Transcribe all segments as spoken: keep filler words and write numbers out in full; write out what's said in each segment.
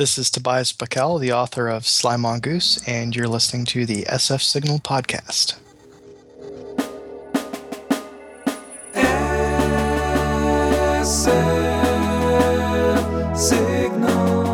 This is Tobias Bakel, the author of Sly Mongoose, and you're listening to the S F Signal podcast. S F Signal.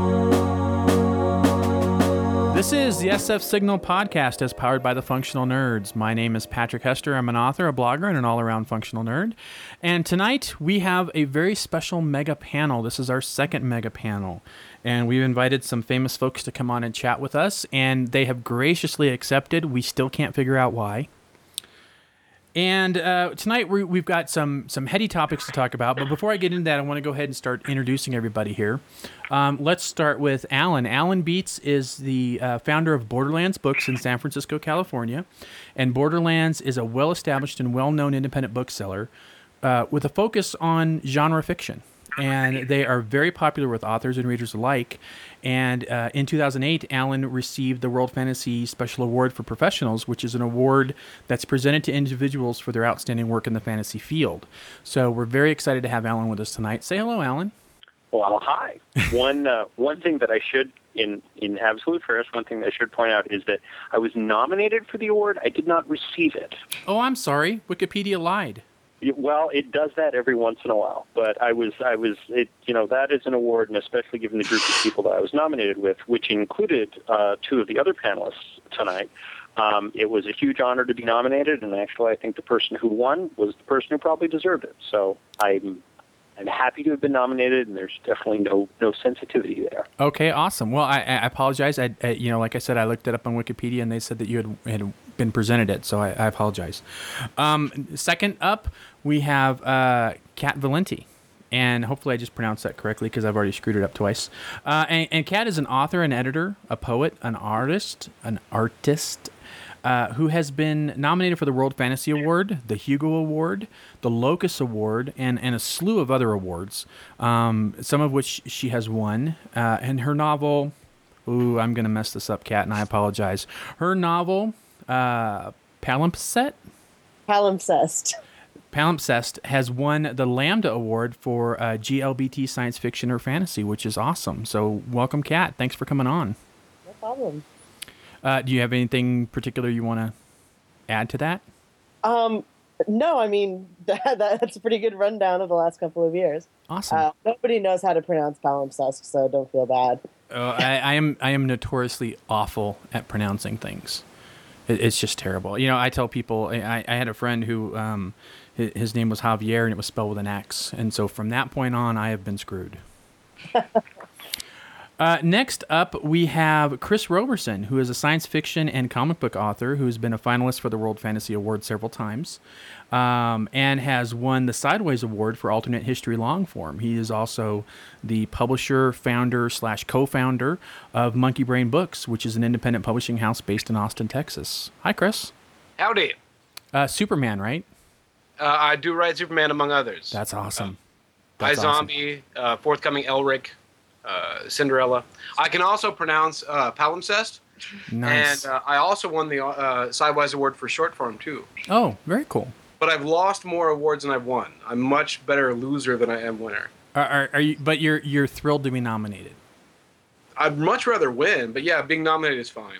This is the S F Signal podcast as powered by the Functional Nerds. My name is Patrick Hester. I'm an author, a blogger, and an all-around functional nerd. And tonight we have a very special mega panel. This is our second mega panel. And we've invited some famous folks to come on and chat with us, and they have graciously accepted. We still can't figure out why. And uh, tonight we, we've got some some heady topics to talk about. But before I get into that, I want to go ahead and start introducing everybody here. Um, let's start with Alan. Alan Beats is the uh, founder of Borderlands Books in San Francisco, California. And Borderlands is a well-established and well-known independent bookseller uh, with a focus on genre fiction. And they are very popular with authors and readers alike. And uh, in two thousand eight, Alan received the World Fantasy Special Award for Professionals, which is an award that's presented to individuals for their outstanding work in the fantasy field. So we're very excited to have Alan with us tonight. Say hello, Alan. Well, hi. One uh, one thing that I should, in, in absolute fairness, one thing that I should point out is that I was nominated for the award. I did not receive it. Oh, I'm sorry. Wikipedia lied. Well, it does that every once in a while, but I was, I was, it, you know, that is an award, and especially given the group of people that I was nominated with, which included uh, two of the other panelists tonight. Um, it was a huge honor to be nominated, and actually, I think the person who won was the person who probably deserved it. So I'm, I'm happy to have been nominated, and there's definitely no, no sensitivity there. Okay, awesome. Well, I, I apologize. I, I, you know, like I said, I looked it up on Wikipedia, and they said that you had, had been presented it, so I, I apologize. Um, second up, we have uh, Kat Valenti, and hopefully I just pronounced that correctly because I've already screwed it up twice. Uh, and, and Kat is an author, an editor, a poet, an artist, an artist, uh, who has been nominated for the World Fantasy Award, the Hugo Award, the Locus Award, and, and a slew of other awards, um, some of which she has won. Uh, and her novel, ooh, I'm going to mess this up, Kat, and I apologize. Her novel, uh, Palimpsest? Palimpsest. Palimpsest has won the Lambda Award for uh, G L B T science fiction or fantasy, which is awesome. So welcome, Kat. Thanks for coming on. No problem. Uh, do you have anything particular you want to add to that? Um, no, I mean, that, that's a pretty good rundown of the last couple of years. Awesome. Uh, nobody knows how to pronounce palimpsest, so don't feel bad. uh, I, I am I am notoriously awful at pronouncing things. It, it's just terrible. You know, I tell people, I, I had a friend who... Um, His name was Javier, and it was spelled with an X. And so from that point on, I have been screwed. uh, next up, we have Chris Roberson, who is a science fiction and comic book author who has been a finalist for the World Fantasy Award several times um, and has won the Sideways Award for alternate history long form. He is also the publisher, founder, slash co-founder of Monkey Brain Books, which is an independent publishing house based in Austin, Texas. Hi, Chris. Howdy. Uh, Superman, right? Uh, I do write Superman, among others. That's awesome. Uh, That's iZombie, awesome. uh, forthcoming Elric, uh, Cinderella. I can also pronounce uh, Palimpsest. Nice. And uh, I also won the uh, Sidewise Award for short form, too. Oh, very cool. But I've lost more awards than I've won. I'm much better loser than I am winner. Are, are, are you? But you're you're thrilled to be nominated. I'd much rather win, but yeah, being nominated is fine.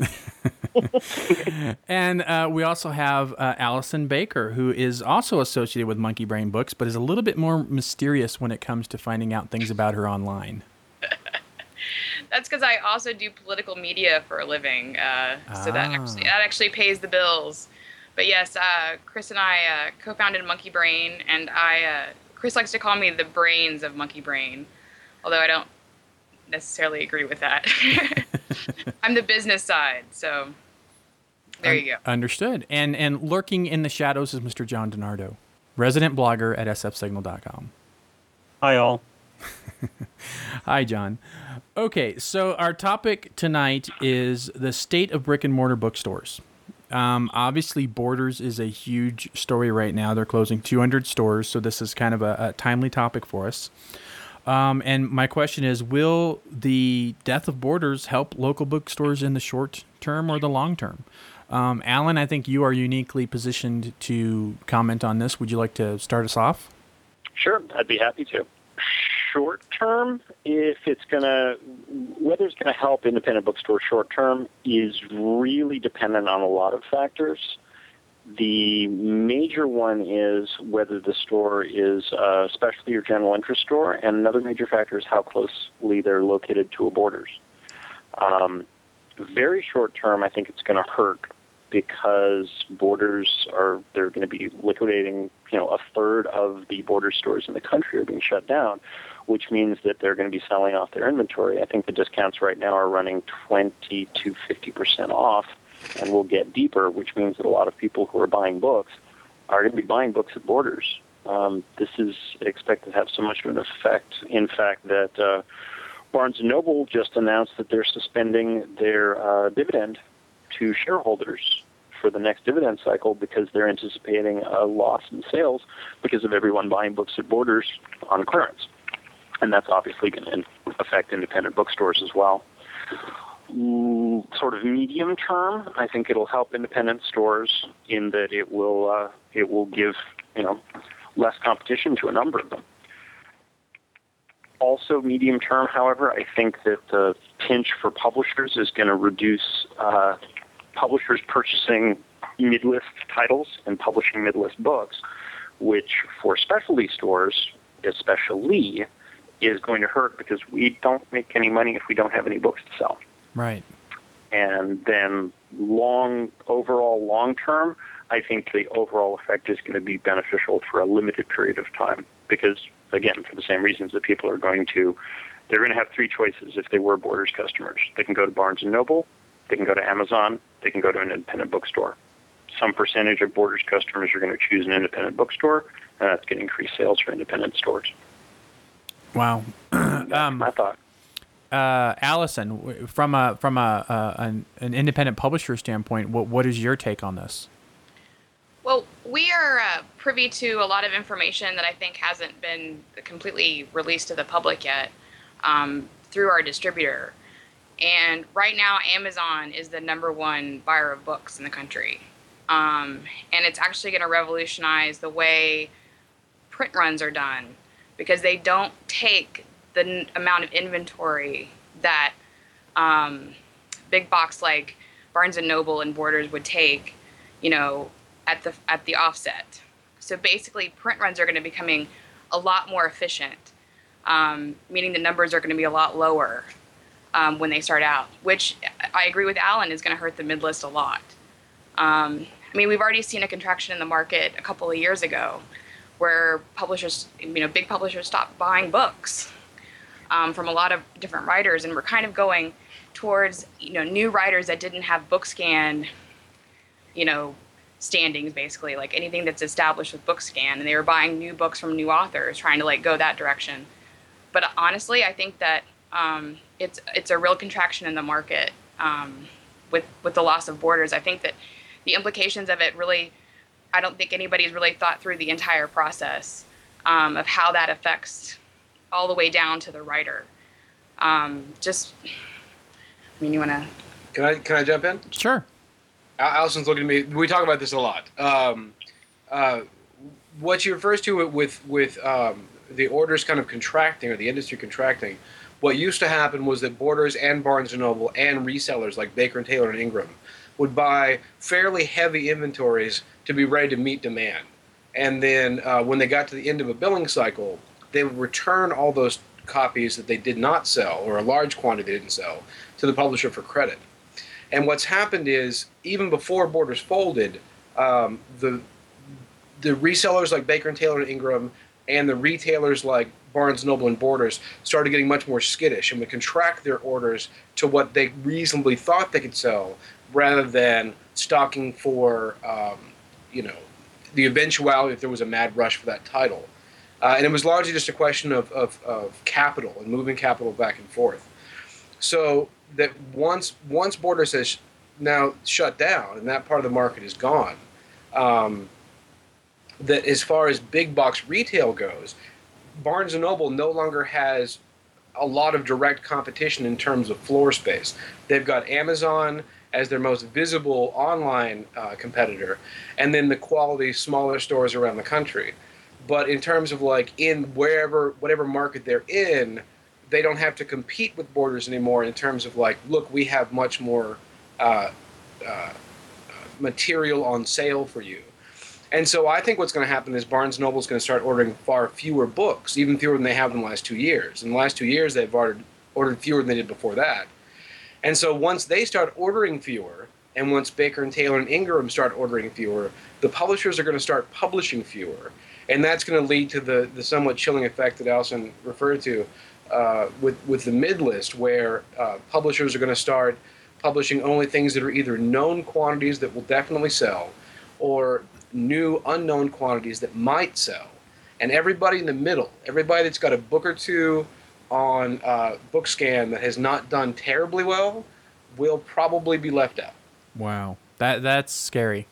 And uh, we also have uh, Allison Baker, who is also associated with Monkey Brain Books, but is a little bit more mysterious when it comes to finding out things about her online. That's because I also do political media for a living, uh, so that Ah. actually that actually pays the bills. But yes, uh, Chris and I uh, co-founded Monkey Brain, and I uh, Chris likes to call me the brains of Monkey Brain, although I don't necessarily agree with that. I'm the business side, so there Un- you go. Understood. And and lurking in the shadows is Mister John DiNardo, resident blogger at s f signal dot com. Hi, all. Hi, John. Okay, so our topic tonight is the state of brick and mortar bookstores. Um, obviously, Borders is a huge story right now. They're closing two hundred stores, so this is kind of a, a timely topic for us. Um, and my question is, will the death of Borders help local bookstores in the short term or the long term? Um, Alan, I think you are uniquely positioned to comment on this. Would you like to start us off? Sure, I'd be happy to. short term, if it's going to, whether it's going to help independent bookstores short term is really dependent on a lot of factors. The major one is whether the store is a specialty or general interest store, and another major factor is how closely they're located to a Borders. Um, very short term, I think it's going to hurt because Borders are, they're going to be liquidating, you know, a third of the Borders stores in the country are being shut down, which means that they're going to be selling off their inventory. I think the discounts right now are running twenty to fifty percent off and will get deeper, which means that a lot of people who are buying books are going to be buying books at Borders. Um, this is expected to have so much of an effect, in fact, that uh, Barnes and Noble just announced that they're suspending their uh, dividend to shareholders for the next dividend cycle because they're anticipating a loss in sales because of everyone buying books at Borders on clearance. And that's obviously going to affect independent bookstores as well. Mm, sort of medium term, I think it'll help independent stores in that it will uh, it will give, you know, less competition to a number of them. Also, medium term, however, I think that the pinch for publishers is going to reduce uh, publishers purchasing mid-list titles and publishing mid-list books, which for specialty stores, especially, is going to hurt because we don't make any money if we don't have any books to sell. Right. And then long, overall, long term, I think the overall effect is going to be beneficial for a limited period of time because, again, for the same reasons that people are going to, they're going to have three choices if they were Borders customers. They can go to Barnes and Noble, they can go to Amazon, they can go to an independent bookstore. Some percentage of Borders customers are going to choose an independent bookstore, and that's going to increase sales for independent stores. Wow. That's um, my thought. Uh, Allison, w- from a from a uh, an, an independent publisher standpoint, what what is your take on this? Well, we are uh, privy to a lot of information that I think hasn't been completely released to the public yet um, through our distributor. And right now, Amazon is the number one buyer of books in the country. Um, and it's actually going to revolutionize the way print runs are done because they don't take the n- amount of inventory that um, big box like Barnes and Noble and Borders would take, you know, at the at the offset. So basically, print runs are going to be becoming a lot more efficient, um, meaning the numbers are going to be a lot lower um, when they start out, which I agree with Alan is going to hurt the mid-list a lot. Um, I mean, we've already seen a contraction in the market a couple of years ago where publishers, you know, big publishers stopped buying books um, from a lot of different writers, and we're kind of going towards, you know, new writers that didn't have BookScan, you know, standings, basically, like anything that's established with BookScan, and they were buying new books from new authors, trying to like go that direction. But honestly, I think that um, it's it's a real contraction in the market um, with with the loss of Borders. I think that the implications of it really, I don't think anybody's really thought through the entire process um, of how that affects all the way down to the writer. Um, just, I mean, you want to? Can I can I jump in? Sure. Allison's looking at me. We talk about this a lot. Um, uh, what she refers to with with um, the orders kind of contracting or the industry contracting, what used to happen was that Borders and Barnes and Noble and resellers like Baker and Taylor and Ingram would buy fairly heavy inventories to be ready to meet demand. And then uh, when they got to the end of a billing cycle, they would return all those copies that they did not sell, or a large quantity they didn't sell, to the publisher for credit. And what's happened is, even before Borders folded, um, the the resellers like Baker and Taylor and Ingram and the retailers like Barnes and Noble and Borders started getting much more skittish and would contract their orders to what they reasonably thought they could sell, rather than stocking for, um, you know, the eventuality if there was a mad rush for that title. Uh, and it was largely just a question of, of, of capital and moving capital back and forth. So that once once Borders has now shut down and that part of the market is gone, um, that as far as big box retail goes, Barnes and Noble no longer has a lot of direct competition in terms of floor space. They've got Amazon as their most visible online uh, competitor, and then the quality smaller stores around the country. but in terms of like in wherever whatever market they're in, they don't have to compete with Borders anymore in terms of like, look, we have much more uh, uh, material on sale for you. And so I think what's going to happen is Barnes and Noble is going to start ordering far fewer books, even fewer than they have in the last two years. In the last two years, they've ordered, ordered fewer than they did before that. And so once they start ordering fewer, and once Baker and Taylor and Ingram start ordering fewer, the publishers are going to start publishing fewer. And that's going to lead to the, the somewhat chilling effect that Allison referred to uh, with, with the mid-list, where uh, publishers are going to start publishing only things that are either known quantities that will definitely sell, or new unknown quantities that might sell. And everybody in the middle, everybody that's got a book or two on uh, BookScan that has not done terribly well, will probably be left out. Wow, that that's scary.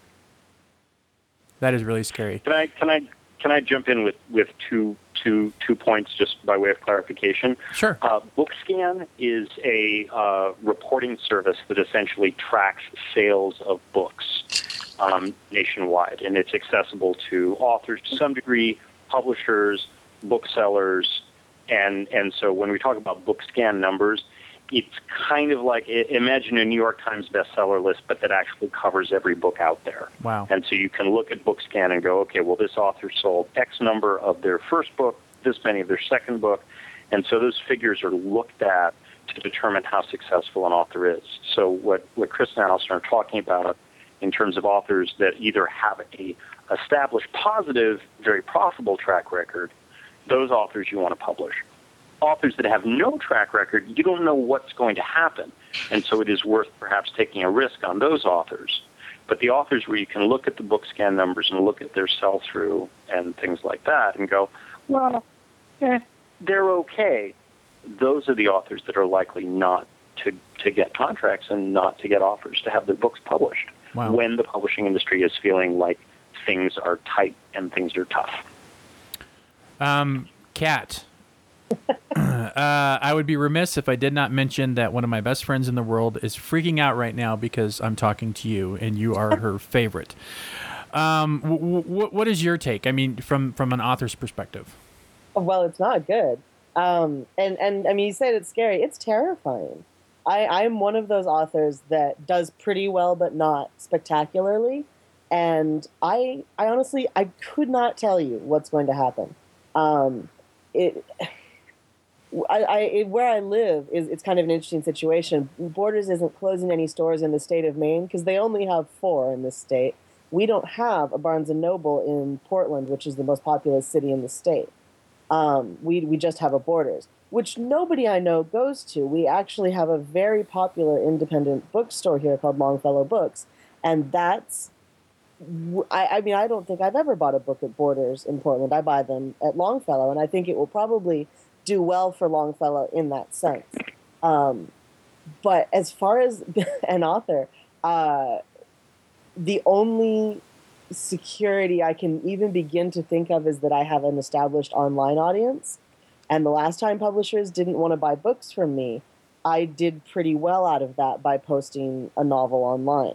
That is really scary. Can I can I can I jump in with, with two two two points just by way of clarification? Sure. Uh, BookScan is a uh, reporting service that essentially tracks sales of books um, nationwide, and it's accessible to authors to some degree, publishers, booksellers, and and so when we talk about BookScan numbers, it's kind of like, imagine a New York Times bestseller list, but that actually covers every book out there. Wow. And so you can look at BookScan and go, okay, well, this author sold X number of their first book, this many of their second book. And so those figures are looked at to determine how successful an author is. So what, what Chris and Allison are talking about in terms of authors that either have a established positive, very profitable track record, those authors you want to publish. Authors that have no track record, you don't know what's going to happen. And so it is worth perhaps taking a risk on those authors. But the authors where you can look at the BookScan numbers and look at their sell-through and things like that and go, well, eh, they're okay. Those are the authors that are likely not to, to get contracts and not to get offers to have their books published. Wow. When the publishing industry is feeling like things are tight and things are tough. Um, Kat. Uh, I would be remiss if I did not mention that one of my best friends in the world is freaking out right now because I'm talking to you and you are her favorite. Um, w- w- what is your take? I mean, from, from an author's perspective. Well, it's not good. Um, and, and I mean, you said it's scary. It's terrifying. I, I'm one of those authors that does pretty well, but not spectacularly. And I, I honestly, I could not tell you what's going to happen. Um, it... I, I, where I live is it's kind of an interesting situation. Borders isn't closing any stores in the state of Maine because they only have four in this state. We don't have a Barnes and Noble in Portland, which is the most populous city in the state. Um, we we just have a Borders, which nobody I know goes to. We actually have a very popular independent bookstore here called Longfellow Books, and that's. I, I mean, I don't think I've ever bought a book at Borders in Portland. I buy them at Longfellow, and I think it will probably do well for Longfellow in that sense. Um, but as far as an author, uh, the only security I can even begin to think of is that I have an established online audience. And the last time publishers didn't want to buy books from me, I did pretty well out of that by posting a novel online,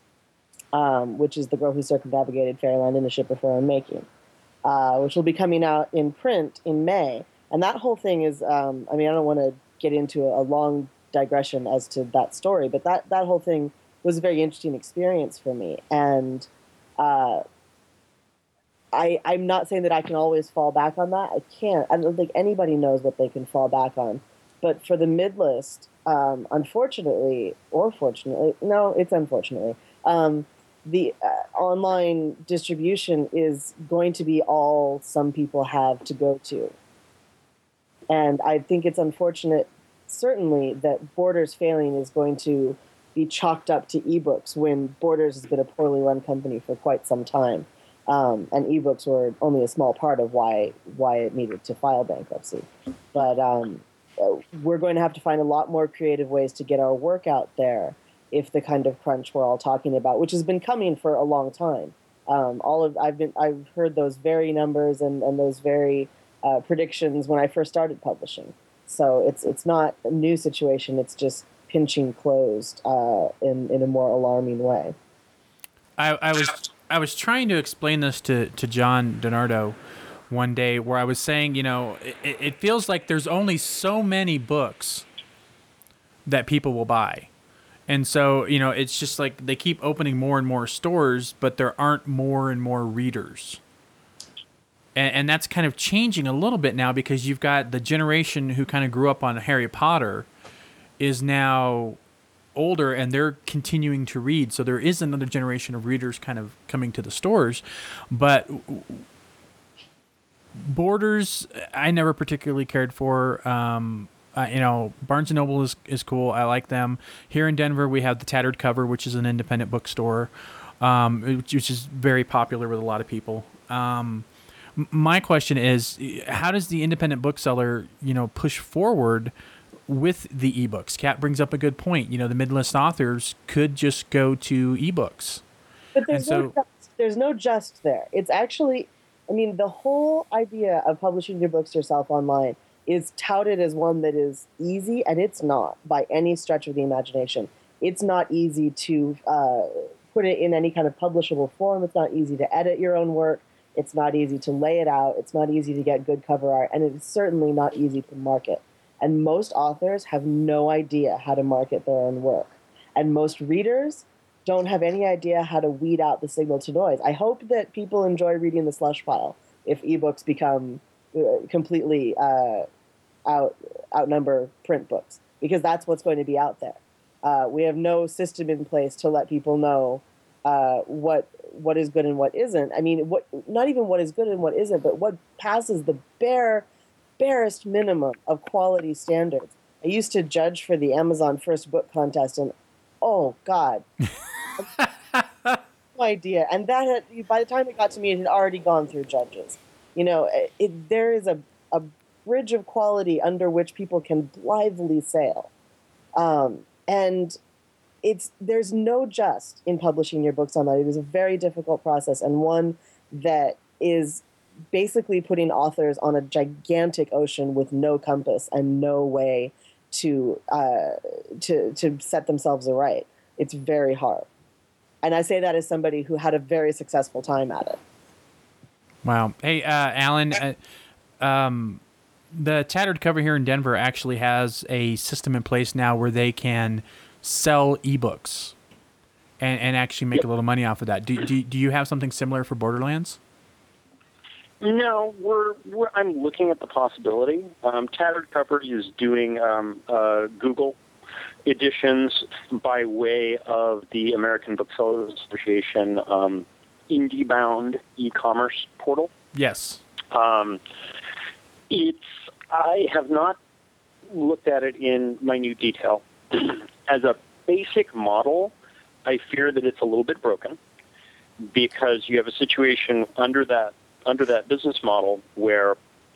um, which is The Girl Who Circumnavigated Fairyland in a Ship of Her Own Making, uh, which will be coming out in print in May. And that whole thing is, um, I mean, I don't want to get into a long digression as to that story, but that, that whole thing was a very interesting experience for me. And uh, I, I'm not saying that I can always fall back on that. I can't. I don't think anybody knows what they can fall back on. But for the mid-list, um, unfortunately, or fortunately, no, it's unfortunately, um, the uh, online distribution is going to be all some people have to go to. And I think it's unfortunate, certainly, that Borders failing is going to be chalked up to ebooks when Borders has been a poorly run company for quite some time. Um, and ebooks were only a small part of why why it needed to file bankruptcy. But um, we're going to have to find a lot more creative ways to get our work out there if the kind of crunch we're all talking about, which has been coming for a long time. Um, all of I've been I've heard those very numbers and, and those very Uh, predictions when I first started publishing. So it's it's not a new situation. It's just pinching closed uh, in, in a more alarming way. I, I was I was trying to explain this to, to John DiNardo one day where I was saying, you know, it, it feels like there's only so many books that people will buy. And so, you know, it's just like they keep opening more and more stores, but there aren't more and more readers. And, and that's kind of changing a little bit now because you've got the generation who kind of grew up on Harry Potter is now older and they're continuing to read. So there is another generation of readers kind of coming to the stores. But Borders, I never particularly cared for. Um, uh, you know, Barnes and Noble is, is cool. I like them. Here in Denver, we have the Tattered Cover, which is an independent bookstore, um, which, which is very popular with a lot of people. Um, my question is, how does the independent bookseller, you know, push forward with the ebooks? Kat brings up a good point. You know, the mid-list authors could just go to ebooks. But there's, And no so- just, there's no just there. It's actually, I mean, the whole idea of publishing your books yourself online is touted as one that is easy, and it's not by any stretch of the imagination. It's not easy to uh, put it in any kind of publishable form. It's not easy to edit your own work. It's not easy to lay it out. It's not easy to get good cover art, and it's certainly not easy to market. And most authors have no idea how to market their own work. And most readers don't have any idea how to weed out the signal to noise. I hope that people enjoy reading the slush pile if ebooks become uh, completely uh, out outnumber print books, because that's what's going to be out there. Uh, we have no system in place to let people know uh, what what is good and what isn't. I mean, what not even what is good and what isn't, but what passes the bare barest minimum of quality standards. I used to judge for the Amazon First Book Contest, and oh God, no idea. And that had, by the time it got to me, it had already gone through judges. You know, it, it, there is a, a bridge of quality under which people can blithely sail, um, and it's there's no just in publishing your books online. It is a very difficult process, and one that is basically putting authors on a gigantic ocean with no compass and no way to uh, to to set themselves aright. It's very hard, and I say that as somebody who had a very successful time at it. Wow. Hey, uh, Alan, uh, um, the Tattered Cover here in Denver actually has a system in place now where they can sell ebooks and, and actually make Yep. a little money off of that. Do, do do you have something similar for Borderlands? No, we're, we're I'm looking at the possibility. Um, Tattered Cover is doing um, uh, Google editions by way of the American Booksellers Association um, IndieBound e-commerce portal. Yes. Um, it's I have not looked at it in minute detail. As a basic model, I fear that it's a little bit broken because you have a situation under that under that business model where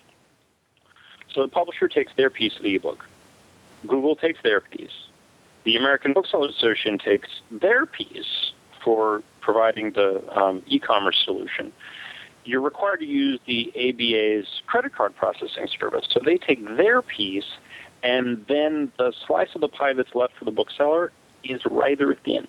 so the publisher takes their piece of the ebook, Google takes their piece, the American Booksellers Association takes their piece for providing the um, e-commerce solution. You're required to use the A B A's credit card processing service. So they take their piece, and then the slice of the pie that's left for the bookseller is rather thin.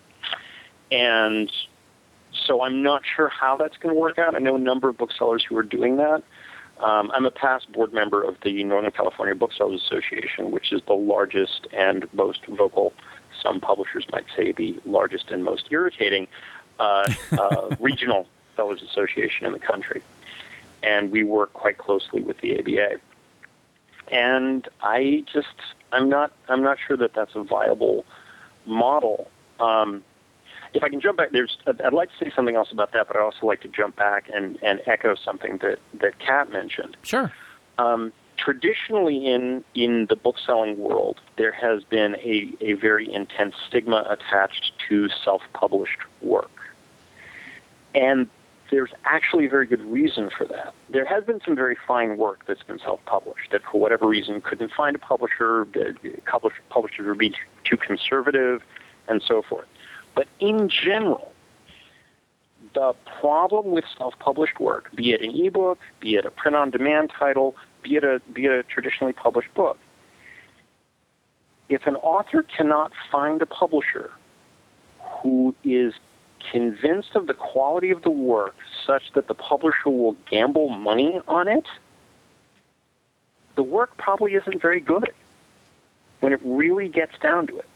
And so I'm not sure how that's going to work out. I know a number of booksellers who are doing that. Um, I'm a past board member of the Northern California Booksellers Association, which is the largest and most vocal, some publishers might say the largest and most irritating uh, uh, regional sellers association in the country. And we work quite closely with the A B A. And I just, I'm not, I'm not sure that that's a viable model. Um, if I can jump back, there's, I'd like to say something else about that, but I'd also like to jump back and, and echo something that, that Kat mentioned. Sure. Um, traditionally in, in the bookselling world, there has been a, a very intense stigma attached to self-published work. And there's actually a very good reason for that. There has been some very fine work that's been self-published that for whatever reason couldn't find a publisher, the publishers would be too conservative, and so forth. But in general, the problem with self-published work, be it an ebook, be it a print-on-demand title, be it a be it a traditionally published book, if an author cannot find a publisher who is convinced of the quality of the work such that the publisher will gamble money on it, the work probably isn't very good when it really gets down to it.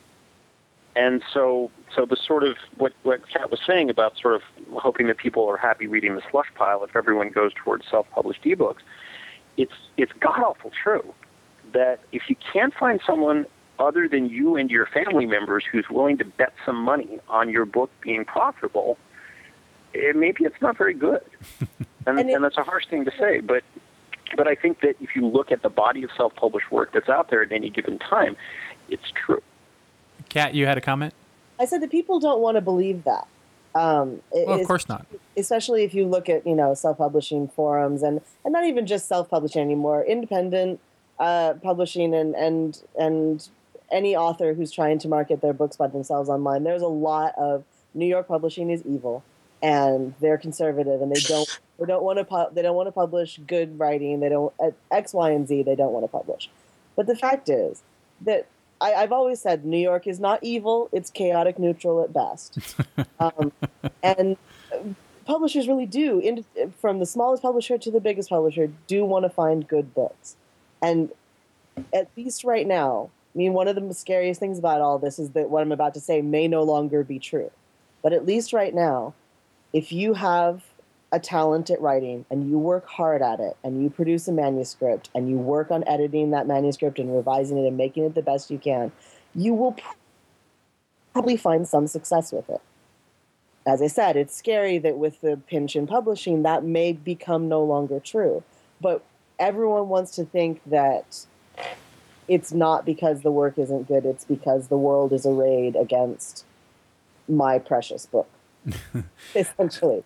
And so, so the sort of what what Kat was saying about sort of hoping that people are happy reading the slush pile if everyone goes towards self-published ebooks, it's it's god awful true that if you can't find someone other than you and your family members who's willing to bet some money on your book being profitable, it, maybe it's not very good. And, and, it, and that's a harsh thing to say, but but I think that if you look at the body of self-published work that's out there at any given time, it's true. Kat, you had a comment? I said that people don't want to believe that. Um, well, of course not. Especially if you look at, you know, self-publishing forums and, and not even just self-publishing anymore, independent uh, publishing and, and, and any author who's trying to market their books by themselves online. There's a lot of New York publishing is evil and they're conservative and they don't they don't want to pu- they don't want to publish good writing. They don't at X, Y, and Z. They don't want to publish. But the fact is that I, I've always said New York is not evil. It's chaotic neutral at best. um, and publishers really do, in, from the smallest publisher to the biggest publisher, do want to find good books. And at least right now, I mean, one of the scariest things about all this is that what I'm about to say may no longer be true. But at least right now, if you have a talent at writing and you work hard at it and you produce a manuscript and you work on editing that manuscript and revising it and making it the best you can, you will probably find some success with it. As I said, it's scary that with the pinch in publishing, that may become no longer true. But everyone wants to think that it's not because the work isn't good, it's because the world is arrayed against my precious book, essentially.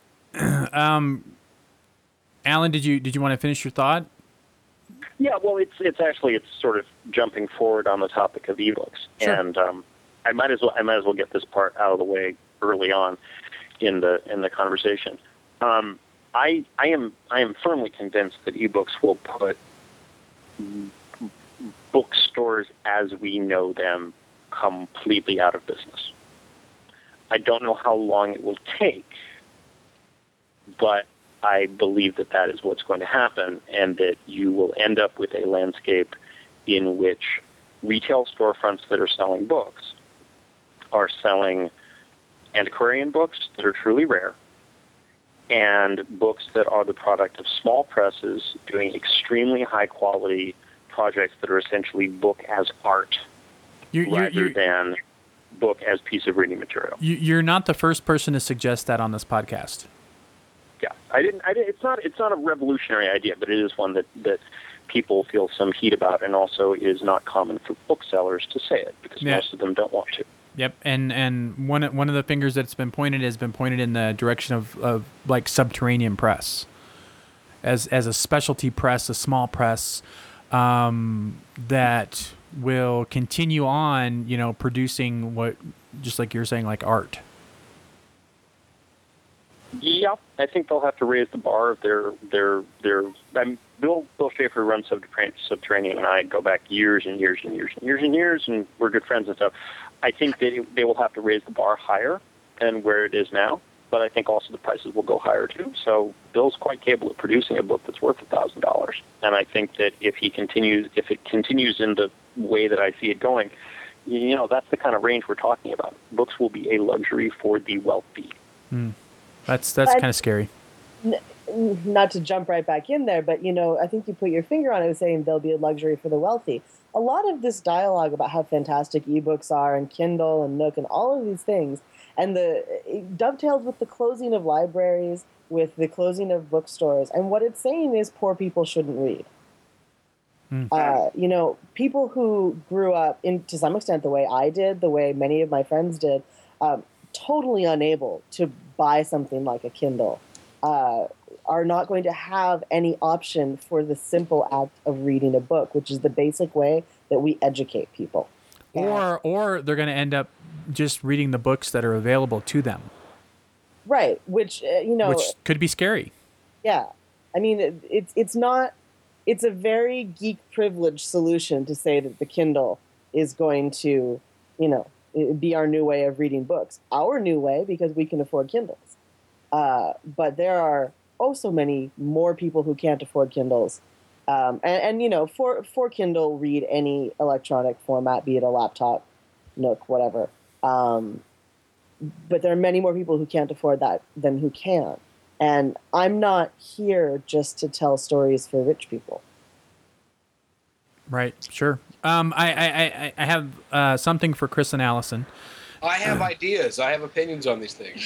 Um, Alan, did you did you want to finish your thought? Yeah, well, it's it's actually it's sort of jumping forward on the topic of ebooks, sure. and um, I might as well I might as well get this part out of the way early on in the in the conversation. Um, I I am I am firmly convinced that ebooks will put bookstores as we know them completely out of business. I don't know how long it will take, but I believe that that is what's going to happen, and that you will end up with a landscape in which retail storefronts that are selling books are selling antiquarian books that are truly rare, and books that are the product of small presses doing extremely high-quality projects that are essentially book as art you're, you're, rather you're, than book as piece of reading material. You, you're not the first person to suggest that on this podcast. Yeah, I didn't. I didn't. It's not. It's not a revolutionary idea, but it is one that, that people feel some heat about, and also is not common for booksellers to say it because yeah. most of them don't want to. Yep, and and one one of the fingers that's been pointed has been pointed in the direction of, of like Subterranean Press, as as a specialty press, a small press um, that will continue on, you know, producing what, just like you're saying, like art. Yeah, I think they'll have to raise the bar of their their their. I'm, Bill Bill Schaefer runs Subterranean, and I go back years and years and years and years and years, and we're good friends and stuff. I think that it, they will have to raise the bar higher than where it is now, but I think also the prices will go higher too. So Bill's quite capable of producing a book that's worth a thousand dollars, and I think that if he continues, if it continues in the way that I see it going, you know, that's the kind of range we're talking about. Books will be a luxury for the wealthy. Hmm. That's that's kind of scary. N- not to jump right back in there, but, you know, I think you put your finger on it saying they'll be a luxury for the wealthy. A lot of this dialogue about how fantastic ebooks are and Kindle and Nook and all of these things, and the it dovetails with the closing of libraries, with the closing of bookstores. And what it's saying is poor people shouldn't read. Mm. Uh, you know, people who grew up, in to some extent the way I did, the way many of my friends did, um, totally unable to buy something like a Kindle, uh, are not going to have any option for the simple act of reading a book, which is the basic way that we educate people. Or, or they're going to end up just reading the books that are available to them. Right, which, uh, you know... Which could be scary. Yeah. I mean, it, it's it's not... It's a very geek privileged solution to say that the Kindle is going to, you know, it'd be our new way of reading books. Our new way because we can afford Kindles. Uh, but there are oh so many more people who can't afford Kindles. Um, and, and, you know, for, for Kindle, read any electronic format, be it a laptop, Nook, whatever. Um, but there are many more people who can't afford that than who can. And I'm not here just to tell stories for rich people. Right. Sure. Um, I, I, I, I have uh, something for Chris and Allison. I have ideas. I have opinions on these things.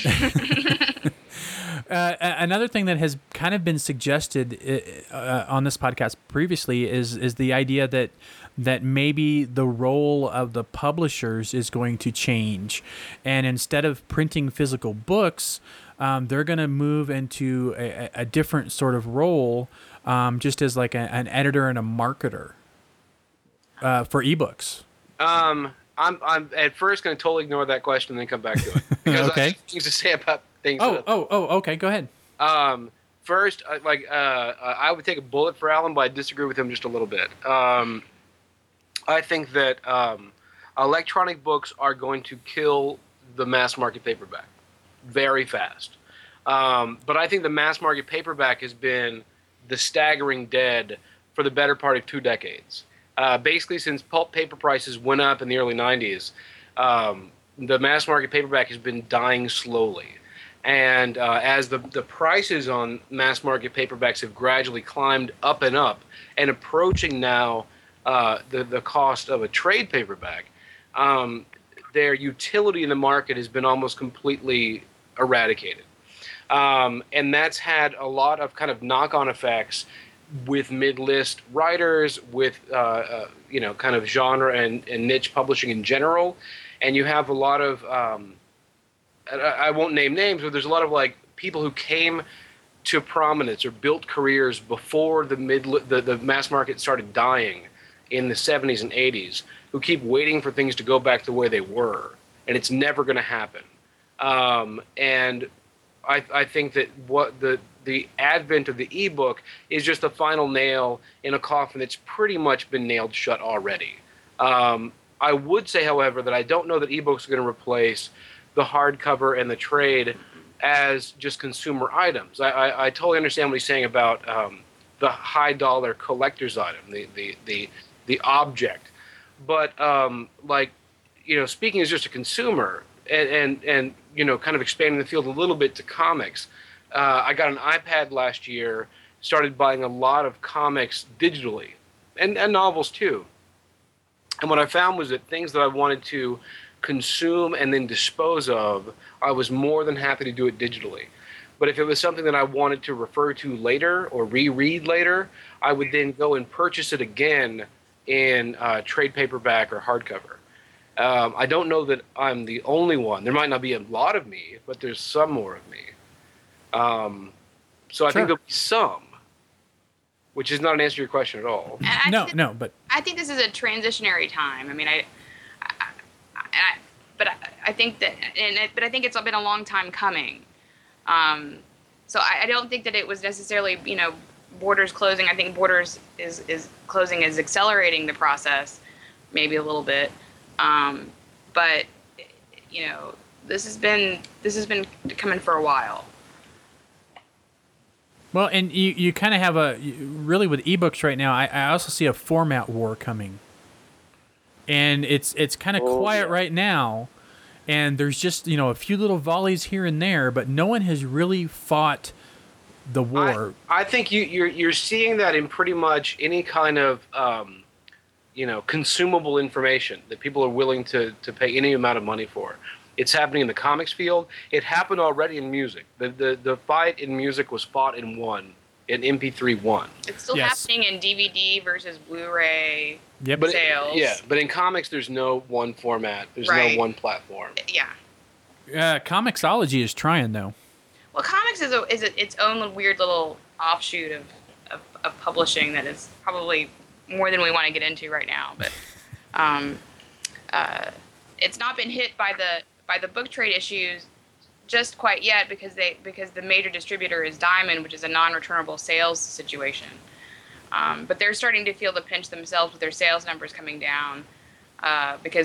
Uh, another thing that has kind of been suggested uh, on this podcast previously is is the idea that that maybe the role of the publishers is going to change, and instead of printing physical books, um, they're going to move into a, a different sort of role, um, just as like a, an editor and a marketer uh, for ebooks. Um, I'm I'm at first going to totally ignore that question and then come back to it because Okay. I have things to say about things. Oh, that- oh, oh, okay. Go ahead. Um, first, uh, like uh, uh, I would take a bullet for Alan, but I disagree with him just a little bit. Um, I think that um, electronic books are going to kill the mass market paperback very fast. Um, but I think the mass market paperback has been the staggering dead for the better part of two decades. Uh, basically, since pulp paper prices went up in the early nineties, um, the mass market paperback has been dying slowly. And uh, as the, the prices on mass market paperbacks have gradually climbed up and up and approaching now uh, the, the cost of a trade paperback, um, their utility in the market has been almost completely eradicated. Um, and that's had a lot of kind of knock-on effects with mid-list writers, with uh, uh, you know, kind of genre and, and niche publishing in general. And you have a lot of... Um, I won't name names, but there's a lot of like people who came to prominence or built careers before the mid the, the mass market started dying in the seventies and eighties, who keep waiting for things to go back the way they were, and it's never going to happen. Um, and I, I think that what the the advent of the ebook is just the final nail in a coffin that's pretty much been nailed shut already. Um, I would say, however, that I don't know that ebooks are going to replace the hardcover and the trade as just consumer items. I, I, I totally understand what he's saying about um, the high dollar collector's item, the the the, the object. But um, like, you know, speaking as just a consumer and, and and you know, kind of expanding the field a little bit to comics, uh, I got an iPad last year, started buying a lot of comics digitally, and, and novels too. And what I found was that things that I wanted to consume and then dispose of, I was more than happy to do it digitally. But if it was something that I wanted to refer to later or reread later, I would then go and purchase it again in uh, trade paperback or hardcover. Um, I don't know that I'm the only one. There might not be a lot of me, but there's some more of me. Um, so I Sure. think there'll be some, which is not an answer to your question at all. And I No, think, no, but I think this is a transitionary time. I mean, I, I, I, I but I, I think that, and it, but I think it's been a long time coming. Um, so I, I don't think that it was necessarily, you know, Borders closing. I think Borders is is closing is accelerating the process, maybe a little bit. Um, but you know, this has been this has been coming for a while. well, and you, you kind of have a you- really with ebooks right now. I, I also see a format war coming, and it's it's kind of Oh, quiet yeah. right now, and there's just you know a few little volleys here and there, but no one has really fought the war. I, I think you, you're you're seeing that in pretty much any kind of um, you know consumable information that people are willing to to pay any amount of money for. It's happening in the comics field. It happened already in music. The the the fight in music was fought and won. In M P three won. It's still Yes. happening in D V D versus Blu-ray. Yep. But Sales. yeah, but in comics, there's no one format. There's Right. no one platform. Yeah. Uh, Comixology is trying though. Well, comics is a, is a, its own little weird little offshoot of, of, of publishing that is probably more than we want to get into right now. But um, uh, it's not been hit by the by the book trade issues just quite yet because they because the major distributor is Diamond, which is a non-returnable sales situation. Um, but they're starting to feel the pinch themselves with their sales numbers coming down uh, because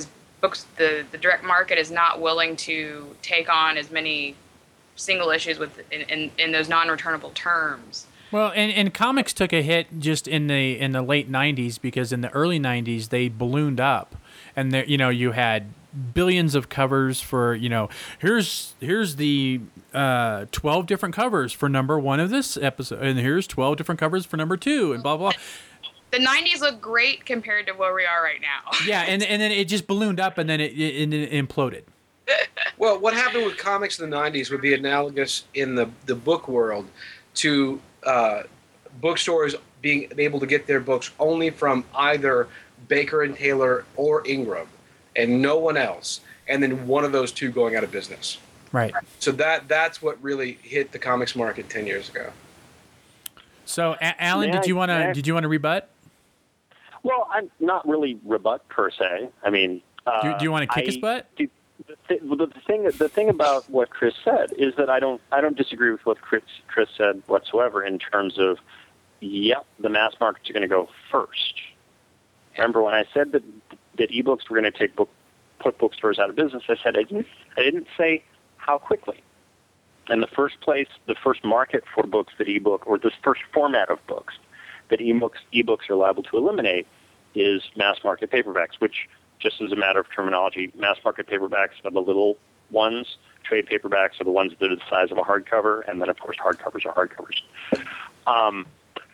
books the, the direct market is not willing to take on as many single issues with in, in, in those non-returnable terms. Well, and, and comics took a hit just in the in the late nineties because in the early nineties they ballooned up, and there you know you had billions of covers for you know here's here's the uh, twelve different covers for number one of this episode, and here's twelve different covers for number two, and blah blah. The nineties look great compared to where we are right now. Yeah, and and then it just ballooned up, and then it it, it imploded. Well, what happened with comics in the nineties would be analogous in the, the book world to uh, bookstores being able to get their books only from either Baker and Taylor or Ingram, and no one else, and then one of those two going out of business. Right. So that that's what really hit the comics market ten years ago. So, a- Alan, May did you I- want may I- to did you want to rebut? Well, I'm not really rebut per se. I mean, uh, Do, do you want to kick I, his butt? The, th- the thing, the thing about what Chris said is that I don't, I don't disagree with what Chris, Chris said whatsoever in terms of, yep, the mass markets are going to go first. Remember when I said that that ebooks were going to take book, put bookstores out of business? I said I didn't, I didn't say how quickly. In the first place, the first market for books that ebook, or this first format of books that ebooks, ebooks are liable to eliminate is mass market paperbacks, which, just as a matter of terminology, mass market paperbacks are the little ones. Trade paperbacks are the ones that are the size of a hardcover, and then, of course, hardcovers are hardcovers. Um,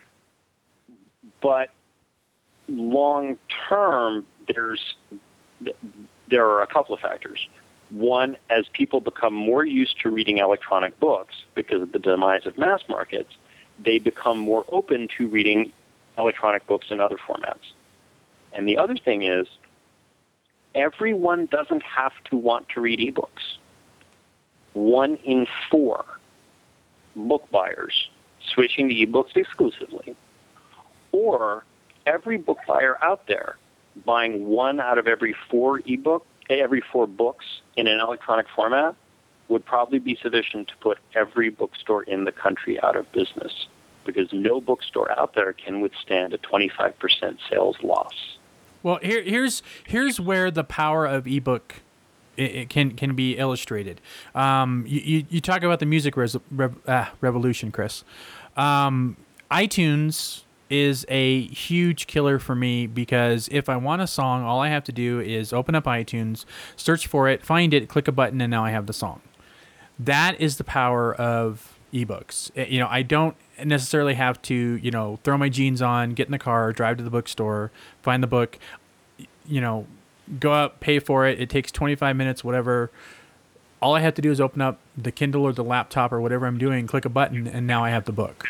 but long term, there's there are a couple of factors. One, as people become more used to reading electronic books because of the demise of mass markets, they become more open to reading electronic books in other formats. And the other thing is, everyone doesn't have to want to read ebooks. One in four book buyers switching to ebooks exclusively, or every book buyer out there buying one out of every four ebook, every four books in an electronic format would probably be sufficient to put every bookstore in the country out of business, because no bookstore out there can withstand a twenty-five percent sales loss. Well, here, here's here's where the power of ebook it, it can can be illustrated. Um, you, you you talk about the music res, rev, ah, revolution, Chris. Um, iTunes is a huge killer for me because if I want a song, all I have to do is open up iTunes, search for it, find it, click a button, and now I have the song. That is the power of ebooks. You know, I don't necessarily have to, you know, throw my jeans on, get in the car, drive to the bookstore, find the book, you know, go up, pay for it. It takes twenty-five minutes, whatever. All I have to do is open up the Kindle or the laptop or whatever I'm doing, click a button, and now I have the book.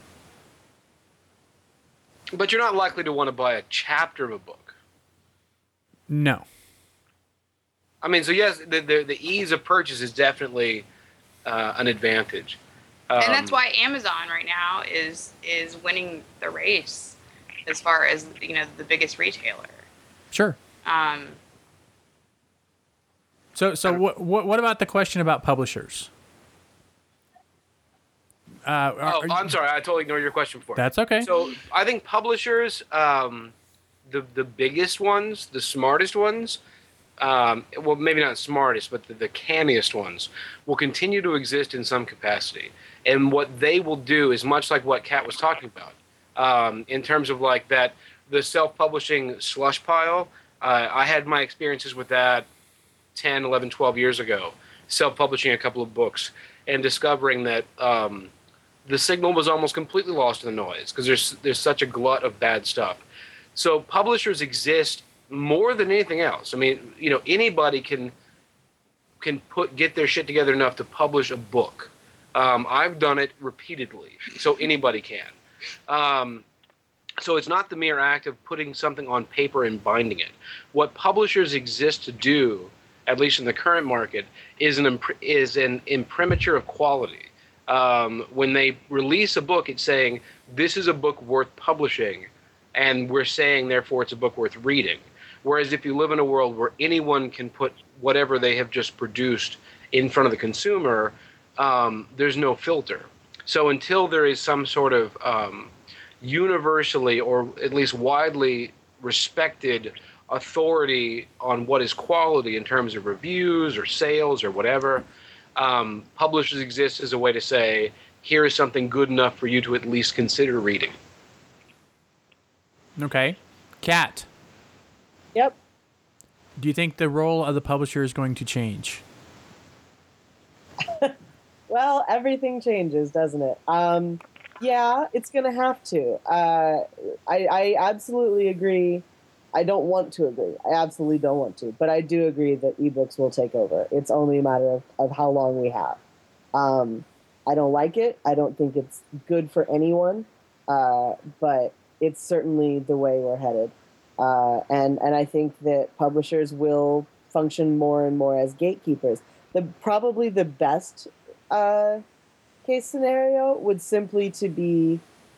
But you're not likely to want to buy a chapter of a book. No. I mean, so yes, the the, the ease of purchase is definitely uh, an advantage. Um, And that's why Amazon right now is is winning the race as far as, you know, the biggest retailer. Sure. Um, So, so what, what, what about the question about publishers? Uh, are- Oh, are you- I'm sorry. I totally ignored your question before. That's okay. So I think publishers, um, the the biggest ones, the smartest ones, um, well, maybe not smartest, but the, the canniest ones, will continue to exist in some capacity. And what they will do is much like what Kat was talking about, um, in terms of like that, the self-publishing slush pile. Uh, I had my experiences with that ten, eleven, twelve years ago, self-publishing a couple of books and discovering that um, the signal was almost completely lost in the noise because there's there's such a glut of bad stuff. So publishers exist more than anything else. I mean, you know, anybody can can put get their shit together enough to publish a book. Um, I've done it repeatedly, so anybody can. Um, so it's not the mere act of putting something on paper and binding it. What publishers exist to do, at least in the current market, is an imp- is an imprimatur of quality. Um, when they release a book, it's saying this is a book worth publishing, and we're saying therefore it's a book worth reading. Whereas if you live in a world where anyone can put whatever they have just produced in front of the consumer, um, there's no filter. So until there is some sort of um, universally or at least widely respected authority on what is quality in terms of reviews or sales or whatever. Um, publishers exist as a way to say, here is something good enough for you to at least consider reading. Okay. Kat, Yep. do you think the role of the publisher is going to change? Well, everything changes, doesn't it? Um, yeah, it's going to have to. Uh, I, I absolutely agree. I don't want to agree. I absolutely don't want to. But I do agree that ebooks will take over. It's only a matter of, of how long we have. Um, I don't like it. I don't think it's good for anyone. Uh, but it's certainly the way we're headed. Uh, and, and I think that publishers will function more and more as gatekeepers. The probably the best uh, case scenario would simply to be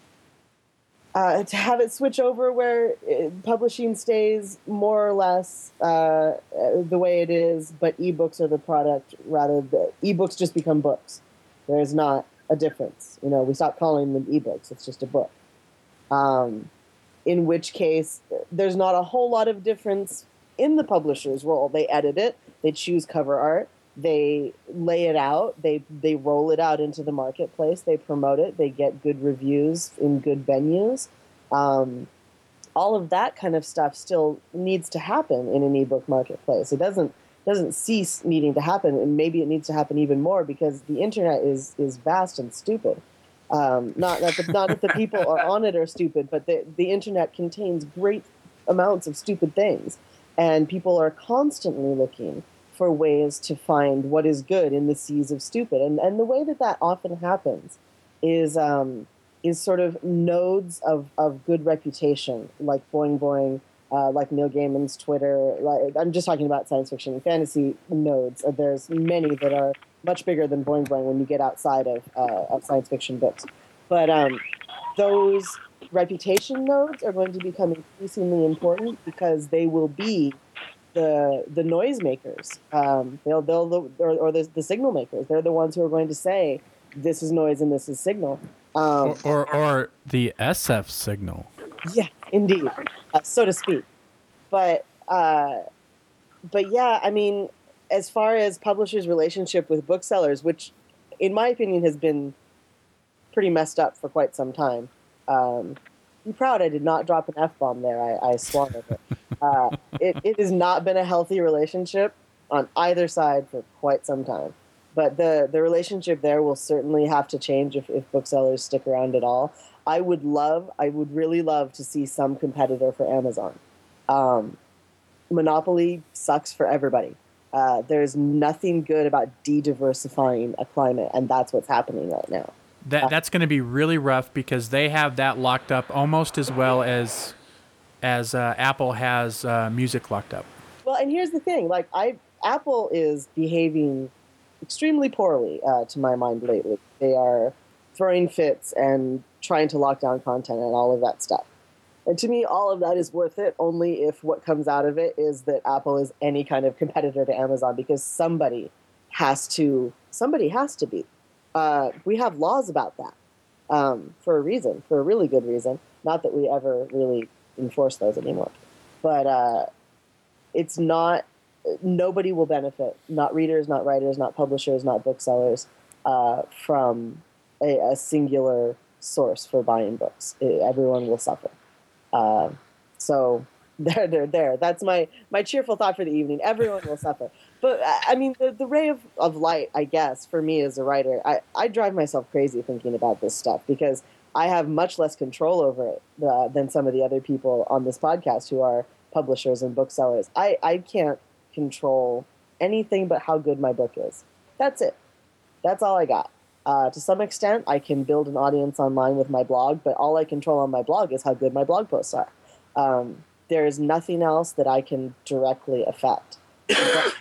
uh, to have it switch over where it, publishing stays more or less uh, the way it is, but ebooks are the product rather than ebooks just become books. There's not a difference. You know, we stop calling them ebooks. It's just a book. Um, in which case, there's not a whole lot of difference in the publisher's role. They edit it. They choose cover art. They lay it out. They they roll it out into the marketplace. They promote it. They get good reviews in good venues. Um, all of that kind of stuff still needs to happen in an ebook marketplace. It doesn't doesn't cease needing to happen, and maybe it needs to happen even more because the internet is is vast and stupid. Um, not that the, not that the people are on it are stupid, but the the internet contains great amounts of stupid things, and people are constantly looking for ways to find what is good in the seas of stupid. And and the way that that often happens is um, is sort of nodes of, of good reputation, like Boing Boing, uh, like Neil Gaiman's Twitter. Like, I'm just talking about science fiction and fantasy nodes. Uh, There's many that are much bigger than Boing Boing when you get outside of, uh, of science fiction books. But um, those reputation nodes are going to become increasingly important because they will be the the noisemakers. Um, they'll they'll or, or the, the signal makers. They're the ones who are going to say this is noise and this is signal. Um, Or, or, or the S F signal. yeah, indeed, uh, so to speak. But uh, but yeah, I mean, as far as publishers' relationship with booksellers, which, in my opinion, has been pretty messed up for quite some time. Um, I'm proud I did not drop an F-bomb there. I, I swallowed it. Uh, it. It has not been a healthy relationship on either side for quite some time. But the, the relationship there will certainly have to change if, if booksellers stick around at all. I would love, I would really love to see some competitor for Amazon. Um, monopoly sucks for everybody. Uh, there's nothing good about de-diversifying a climate, and that's what's happening right now. That that's going to be really rough because they have that locked up almost as well as as uh, Apple has uh, music locked up. Well, and here's the thing: like, I Apple is behaving extremely poorly uh, to my mind lately. They are throwing fits and trying to lock down content and all of that stuff. And to me, all of that is worth it only if what comes out of it is that Apple is any kind of competitor to Amazon, because somebody has to somebody has to be. Uh, we have laws about that um, for a reason, for a really good reason. Not that we ever really enforce those anymore. But uh, it's not, nobody will benefit, not readers, not writers, not publishers, not booksellers, uh, from a, a singular source for buying books. It, everyone will suffer. Uh, so there, there, there. That's my, my cheerful thought for the evening. Everyone will suffer. But, I mean, the, the ray of, of light, I guess, for me as a writer, I, I drive myself crazy thinking about this stuff because I have much less control over it uh, than some of the other people on this podcast who are publishers and booksellers. I, I can't control anything but how good my book is. That's it. That's all I got. Uh, to some extent, I can build an audience online with my blog, but all I control on my blog is how good my blog posts are. Um, there is nothing else that I can directly affect. But,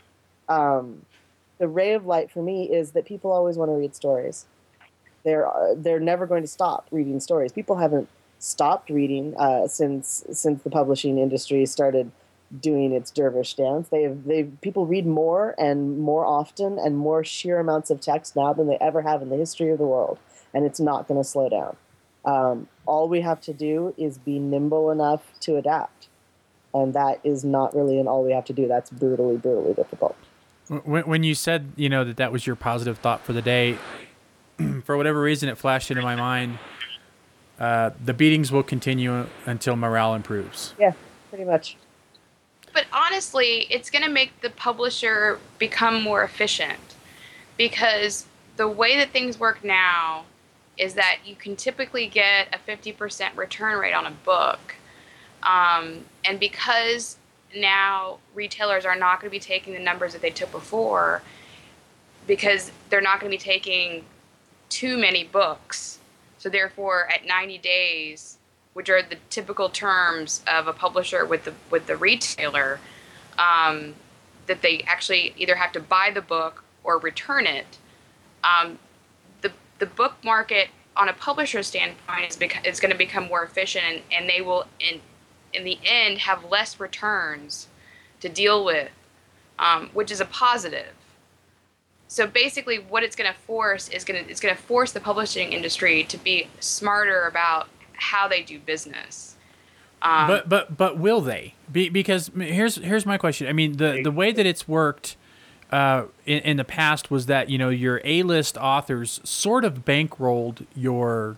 um, the ray of light for me is that people always want to read stories. They're they're never going to stop reading stories. People haven't stopped reading uh, since since the publishing industry started doing its dervish dance. They have they people read more and more often and more sheer amounts of text now than they ever have in the history of the world, and it's not going to slow down. Um, all we have to do is be nimble enough to adapt. And that is not really an all we have to do. That's brutally, brutally difficult. When, when you said, you know, that that was your positive thought for the day, for whatever reason, it flashed into my mind, uh, the beatings will continue until morale improves. Yeah, pretty much. But honestly, it's going to make the publisher become more efficient, because the way that things work now is that you can typically get a fifty percent return rate on a book. Um, and because now retailers are not going to be taking the numbers that they took before, because they're not going to be taking too many books. So therefore, at ninety days, which are the typical terms of a publisher with the with the retailer, um, that they actually either have to buy the book or return it. Um, the the book market on a publisher standpoint is beca- is going to become more efficient, and, and they will in in the end have less returns to deal with, um, which is a positive. So basically, what it's going to force is going to it's going to force the publishing industry to be smarter about how they do business. Um, but but but will they? Be, because here's here's my question. I mean, the the way that it's worked uh, in, in the past was that, you know, your A-list authors sort of bankrolled your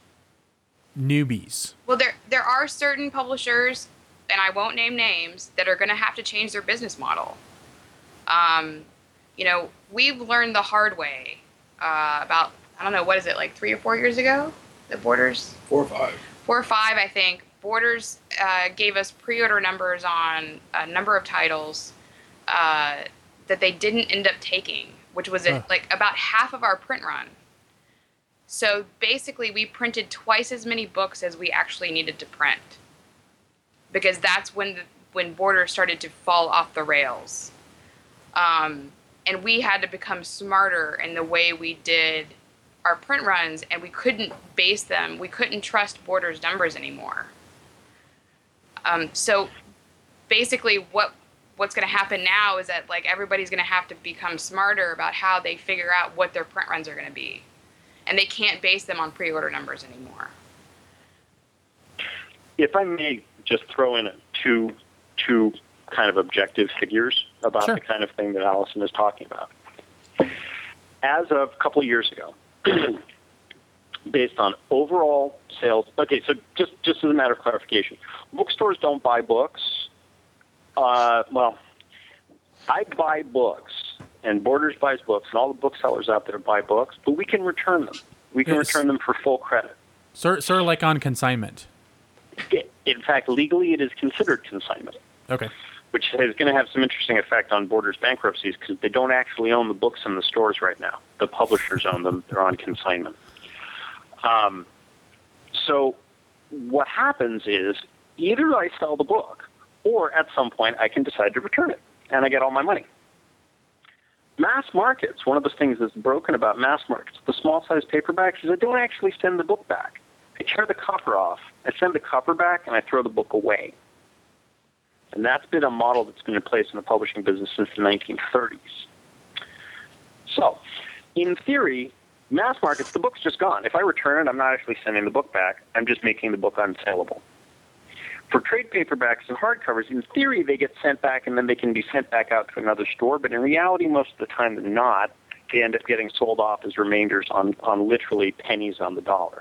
newbies. Well, there there are certain publishers, and I won't name names, that are going to have to change their business model. Um, you know, we've learned the hard way uh, about, I don't know, what is it, like three or four years ago? The Borders? Four or five. Four or five, I think. Borders uh, gave us pre-order numbers on a number of titles uh, that they didn't end up taking, which was Huh. like about half of our print run. So basically, we printed twice as many books as we actually needed to print, because that's when the, when Borders started to fall off the rails. Um, and we had to become smarter in the way we did our print runs, and we couldn't base them. We couldn't trust Borders numbers anymore. Um, so basically, what what's going to happen now is that, like, everybody's going to have to become smarter about how they figure out what their print runs are going to be, and they can't base them on pre-order numbers anymore. If I may just throw in two two kind of objective figures about Sure. the kind of thing that Allison is talking about. As of a couple of years ago, based on overall sales. Okay, so just, just as a matter of clarification, bookstores don't buy books. Uh, well, I buy books, and Borders buys books, and all the booksellers out there buy books, but we can return them. We can Yes. return them for full credit. Sort, sort of like on consignment. In fact, legally it is considered consignment, Okay. which is going to have some interesting effect on Borders bankruptcies, because they don't actually own the books in the stores right now. The publishers own them. They're on consignment. Um, so what happens is either I sell the book, or at some point I can decide to return it, and I get all my money. Mass markets, one of the things that's broken about mass markets, the small-sized paperbacks, is I don't actually send the book back. I tear the cover off, I send the cover back, and I throw the book away. And that's been a model that's been in place in the publishing business since the nineteen thirties. So, in theory, mass markets, the book's just gone. If I return it, I'm not actually sending the book back. I'm just making the book unsaleable. For trade paperbacks and hardcovers, in theory, they get sent back and then they can be sent back out to another store. But in reality, most of the time they're not. They end up getting sold off as remainders on, on literally pennies on the dollar.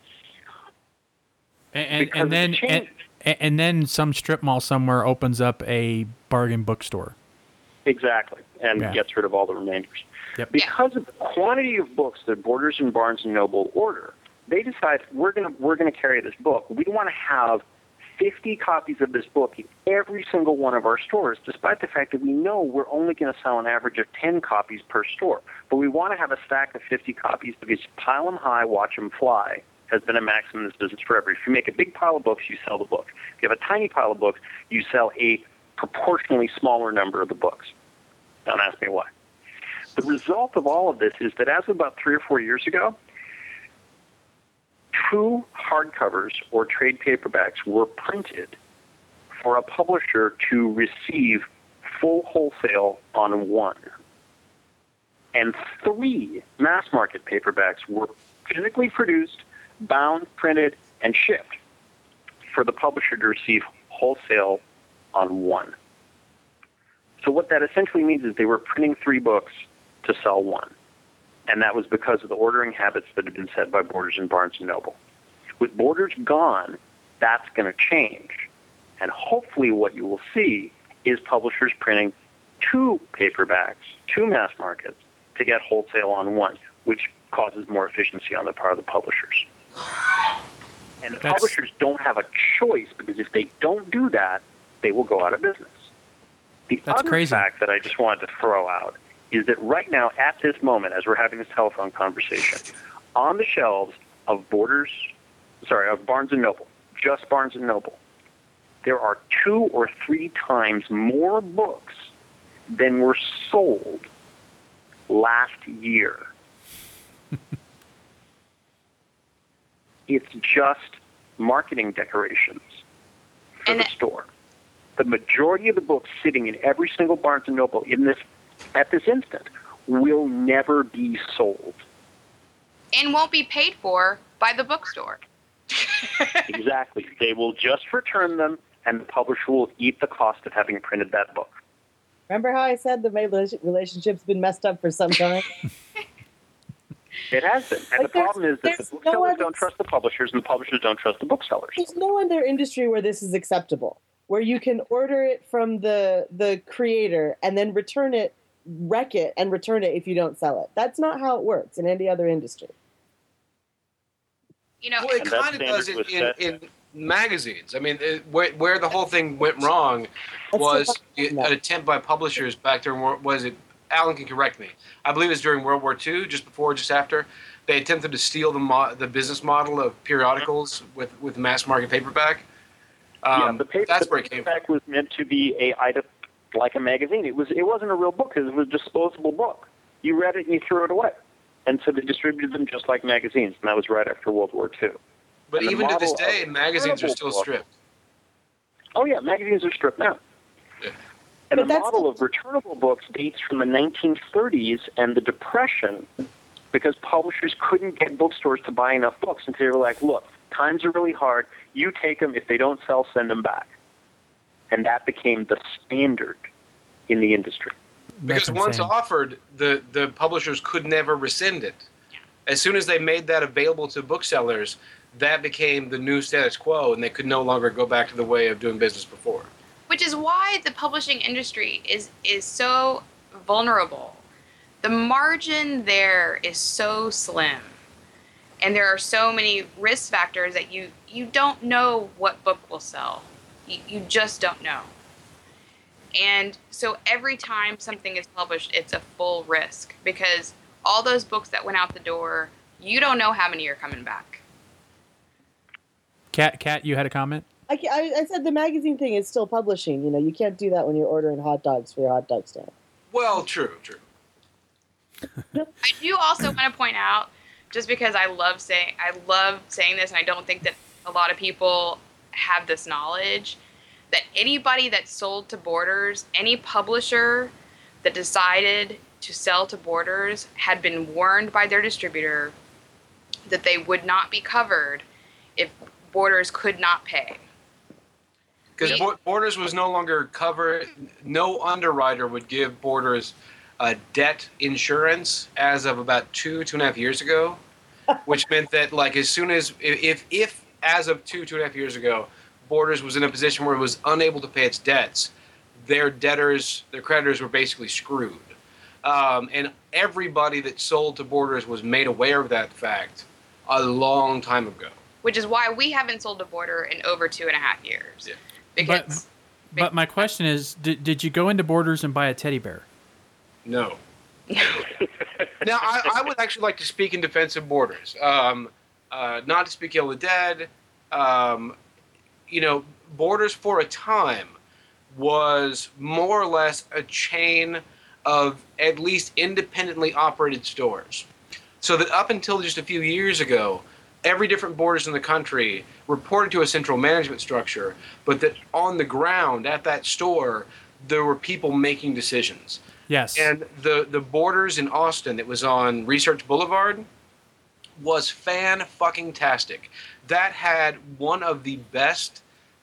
And, and, Because and of the then change. and, and then some strip mall somewhere opens up a bargain bookstore. Exactly, and Yeah. gets rid of all the remainders. Yep. Because of the quantity of books that Borders and Barnes and Noble order, they decide we're going to we're going to carry this book. We want to have fifty copies of this book in every single one of our stores, despite the fact that we know we're only going to sell an average of ten copies per store. But we want to have a stack of fifty copies because pile them high, watch them fly has been a maxim in this business forever. If you make a big pile of books, you sell the book. If you have a tiny pile of books, you sell a proportionally smaller number of the books. Don't ask me why. The result of all of this is that as of about three or four years ago, two hardcovers or trade paperbacks were printed for a publisher to receive full wholesale on one. And three mass market paperbacks were physically produced, bound, printed, and shipped for the publisher to receive wholesale on one. So what that essentially means is they were printing three books to sell one. And that was because of the ordering habits that had been set by Borders and Barnes and Noble. With Borders gone, that's going to change. And hopefully what you will see is publishers printing two paperbacks, two mass markets, to get wholesale on one, which causes more efficiency on the part of the publishers. And the That's... publishers don't have a choice, because if they don't do that, they will go out of business. The That's other crazy. fact that I just wanted to throw out is that right now, at this moment, as we're having this telephone conversation, on the shelves of Borders, sorry, of Barnes and Noble, just Barnes and Noble, there are two or three times more books than were sold last year. It's just marketing decorations for And the it- store. The majority of the books sitting in every single Barnes and Noble in this at this instant will never be sold. And won't be paid for by the bookstore. Exactly. They will just return them, and the publisher will eat the cost of having printed that book. Remember how I said the rela- relationship's been messed up for some time? It has been. And Like, the problem is that the there's no booksellers other- don't trust the publishers, and the publishers don't trust the booksellers. There's no other industry where this is acceptable, where you can order it from the the creator and then return it, wreck it, and return it if you don't sell it. That's not how it works in any other industry. You know, Well, it And that kind of does standard it was in, set. in magazines. I mean, it, where, where the whole thing went wrong was That's an no. attempt by publishers back during, Wor- was it, Alan can correct me, I believe it was during World War Two, just before, just after, they attempted to steal the mo- the business model of periodicals with, with mass market paperback. Um, yeah, the paper, that's the where it came from. paperback was meant to be a item like a magazine. It was. It wasn't a real book because it was a disposable book. You read it and you threw it away. And so they distributed them just like magazines, and that was right after World War Two. But and the even to this model day, of magazines are printable still book- stripped. Oh yeah, magazines are stripped now. Yeah. And But the that's model the- of returnable books dates from the nineteen thirties and the Depression, because publishers couldn't get bookstores to buy enough books, and so they were like, look, times are really hard. You take them. If they don't sell, send them back. And that became the standard in the industry. Because That's once insane. offered, the, the publishers could never rescind it. As soon as they made that available to booksellers, that became the new status quo, and they could no longer go back to the way of doing business before. which is why the publishing industry is is so vulnerable. The margin there is so slim, and there are so many risk factors that you you don't know what book will sell. You, you just don't know. And so every time something is published, it's a full risk, because all those books that went out the door, you don't know how many are coming back. Kat, Kat, you had a comment? I, ca- I, I said the magazine thing is still publishing. You know, you can't do that when you're ordering hot dogs for your hot dog stand. Well, true, true. I do also want to point out, just because I love saying I love saying this, and I don't think that a lot of people have this knowledge, that anybody that sold to Borders, any publisher that decided to sell to Borders, had been warned by their distributor that they would not be covered if Borders could not pay. Because We- Borders was no longer covered. No underwriter would give Borders uh, debt insurance as of about two, two and a half years ago, which meant that, like, as soon as, if, if as of two, two and a half years ago, Borders was in a position where it was unable to pay its debts, their debtors, their creditors were basically screwed. Um, and everybody that sold to Borders was made aware of that fact a long time ago. Which is why we haven't sold to Border in over two and a half years. Yeah. Because But my question is, did, did you go into Borders and buy a teddy bear? No. Now, I, I would actually like to speak in defense of Borders. Um, uh, not to speak ill of the dead. Um, you know, Borders for a time was more or less a chain of at least independently operated stores. So that up until just a few years ago, every different Borders in the country reported to a central management structure, but that on the ground at that store, there were people making decisions. Yes. And the, the Borders in Austin that was on Research Boulevard was fan-fucking-tastic. That had one of the best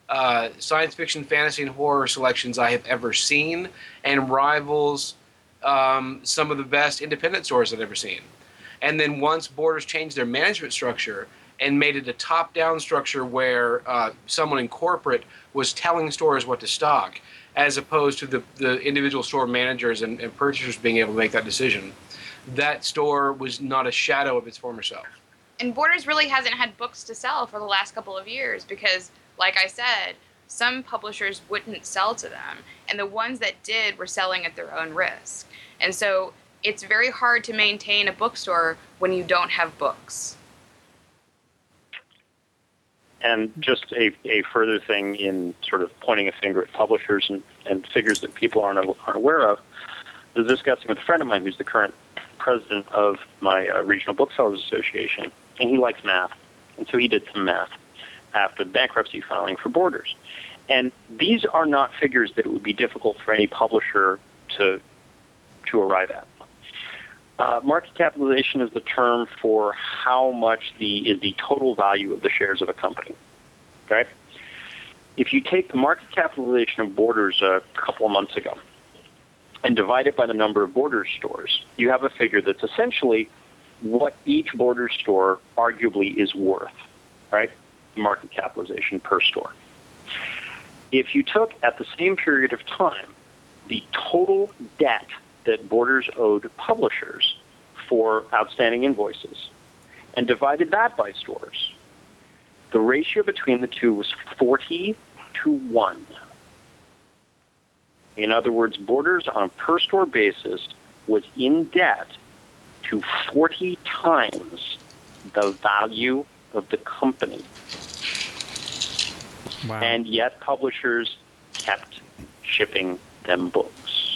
uh, science fiction, fantasy, and horror selections I have ever seen, and rivals um, some of the best independent stores I've ever seen. And then once Borders changed their management structure and made it a top-down structure where uh, someone in corporate was telling stores what to stock, as opposed to the, the individual store managers and, and purchasers being able to make that decision, that store was not a shadow of its former self. And Borders really hasn't had books to sell for the last couple of years because, like I said, some publishers wouldn't sell to them, and the ones that did were selling at their own risk. And so it's very hard to maintain a bookstore when you don't have books. And just a, a further thing in sort of pointing a finger at publishers and, and figures that people aren't, aren't aware of, is discussing with a friend of mine who's the current president of my uh, Regional Booksellers Association, and he likes math. And so he did some math after the bankruptcy filing for Borders. And these are not figures that it would be difficult for any publisher to to arrive at. Uh, market capitalization is the term for how much the is the total value of the shares of a company. Okay? If you take the market capitalization of Borders a couple of months ago and divide it by the number of Borders stores, you have a figure that's essentially what each Borders store arguably is worth, right? Market capitalization per store. If you took at the same period of time the total debt that Borders owed publishers for outstanding invoices and divided that by stores, the ratio between the two was forty to one. In other words, Borders on a per-store basis was in debt to forty times the value of the company. Wow. And yet publishers kept shipping them books.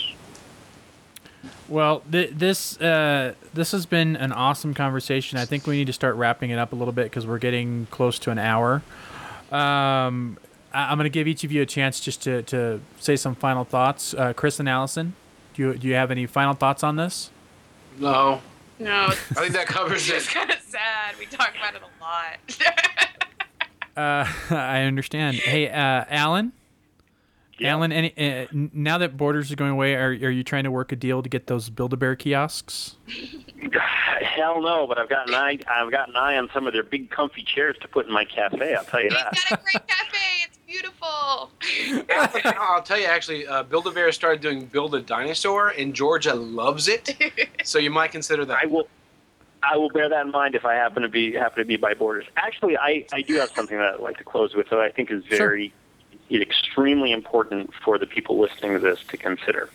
Well, th- this uh, this has been an awesome conversation. I think we need to start wrapping it up a little bit because we're getting close to an hour. Um, I- I'm going to give each of you a chance just to, to say some final thoughts. Uh, Chris and Allison, do you do you have any final thoughts on this? No. No, I think that covers it's it. kind of sad. We talk about it a lot. Uh, I understand. Hey, uh, Alan? Yeah. Alan, any, uh, n- now that Borders are going away, are, are you trying to work a deal to get those Build-A-Bear kiosks? Hell no, but I've got an eye. I've got an eye on some of their big, comfy chairs to put in my cafe. I'll tell you that. It's got a great cafe. It's beautiful. I'll tell you, actually, uh, Build-A-Bear started doing Build a Dinosaur, and Georgia loves it. So you might consider that. I will. I will bear that in mind if I happen to be happen to be by Borders. Actually, I, I do have something that I'd like to close with that I think is very, sure. extremely important for the people listening to this to consider.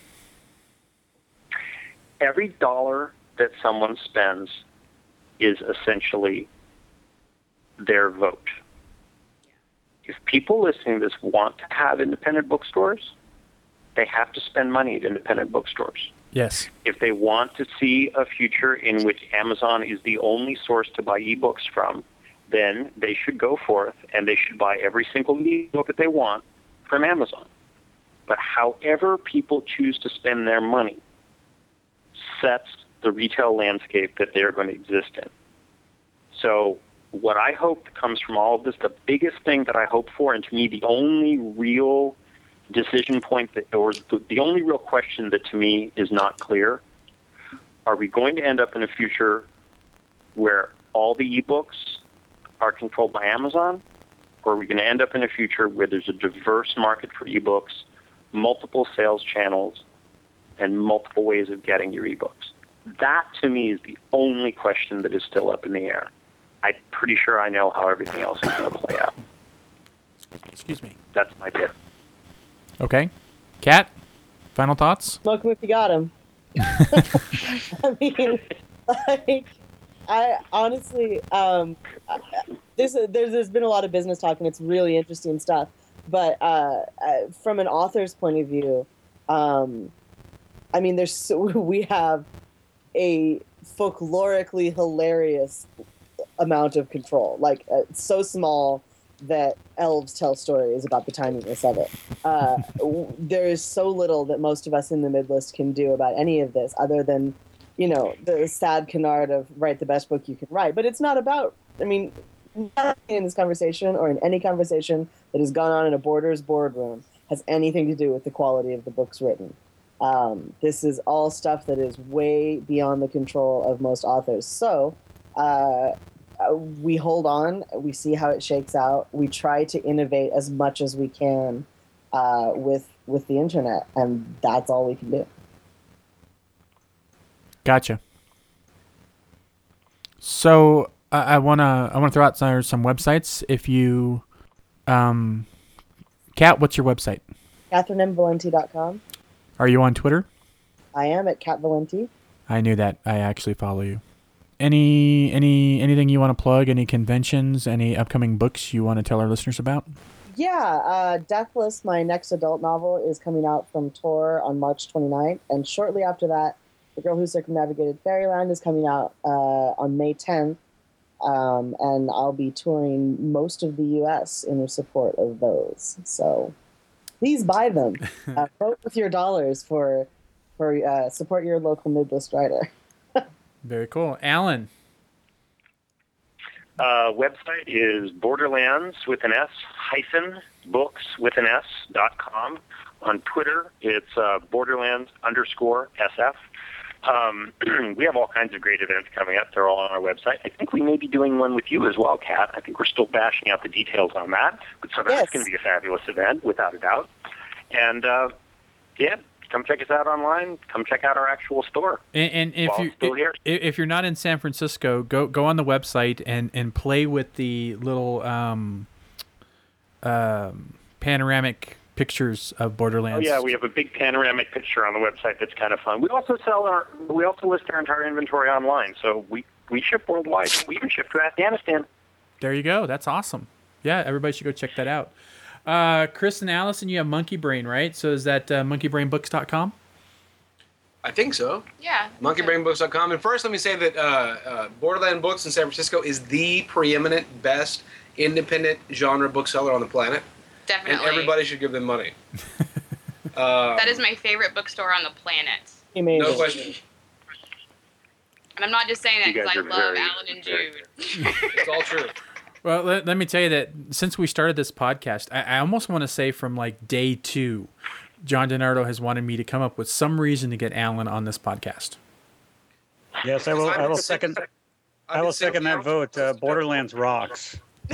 Every dollar that someone spends is essentially their vote. If people listening to this want to have independent bookstores, they have to spend money at independent bookstores. Yes. If they want to see a future in which Amazon is the only source to buy ebooks from, then they should go forth and they should buy every single ebook that they want from Amazon. But however people choose to spend their money sets the retail landscape that they're going to exist in. So what I hope comes from all of this, the biggest thing that I hope for, and to me the only real decision point, that, or the, the only real question that to me is not clear, are we going to end up in a future where all the ebooks are controlled by Amazon, or are we going to end up in a future where there's a diverse market for ebooks, multiple sales channels, and multiple ways of getting your ebooks? That, to me, is the only question that is still up in the air. I'm pretty sure I know how everything else is going to play out. Excuse me. That's my bit. Okay. Kat, final thoughts? Smoke him if you got him. I mean, like, I honestly, um, there's, a, there's there's been a lot of business talk, and it's really interesting stuff. But uh, uh, from an author's point of view, um, I mean, there's so, we have a folklorically hilarious amount of control, like uh, so small that elves tell stories about the tininess of it. Uh, w- there is so little that most of us in the midlist can do about any of this, other than, you know, the sad canard of write the best book you can write. But it's not about, I mean, not in this conversation or in any conversation that has gone on in a Borders boardroom has anything to do with the quality of the books written. Um, this is all stuff that is way beyond the control of most authors. So uh, we hold on, we see how it shakes out. We try to innovate as much as we can uh, with with the internet, and that's all we can do. Gotcha. So I, I wanna I wanna throw out some, some websites. If you, um, Kat, what's your website? Catherine M Valenti dot com. Are you on Twitter? I am at Cat Valenti. I knew that. I actually follow you. Any any anything you want to plug? Any conventions? Any upcoming books you want to tell our listeners about? Yeah, uh, Deathless, my next adult novel, is coming out from Tor on March twenty-ninth, and shortly after that, The Girl Who Circumnavigated Fairyland is coming out uh, on May tenth, um, and I'll be touring most of the U S in support of those. So please buy them. Uh, vote with your dollars for for uh, support your local Midwest writer. Very cool. Alan. Uh, website is Borderlands with an S hyphen books with an S dot com. On Twitter, it's uh, Borderlands underscore S F. Um, we have all kinds of great events coming up. They're all on our website. I think we may be doing one with you as well, Kat. I think we're still bashing out the details on that. But so that's Yes. going to be a fabulous event, without a doubt. And, uh, yeah, come check us out online. Come check out our actual store. And, and if While you it's still here. if, if you're not in San Francisco, go go on the website and, and play with the little um, um, panoramic pictures of Oh Borderlands. yeah, we have a big panoramic picture on the website that's kind of fun. We also sell our, we also list our entire inventory online, so we, we ship worldwide. We even ship to Afghanistan. There you go. That's awesome. Yeah, everybody should go check that out. Uh, Chris and Allison, you have Monkey Brain, right? So is that uh, monkey brain books dot com? I think so. Yeah. monkey brain books dot com. And first, let me say that uh, uh, Borderland Books in San Francisco is the preeminent, best independent genre bookseller on the planet. Definitely. And everybody should give them money. uh, That is my favorite bookstore on the planet. Amazing. No question. And I'm not just saying that You because I guys love are very- Alan and very- Jude. It's all true. Well, let, let me tell you that since we started this podcast, I, I almost want to say from like day two, John DiNardo has wanted me to come up with some reason to get Alan on this podcast. Yes, I will. I will second. I've I been will saying second that now- vote. Uh, Borderlands rocks.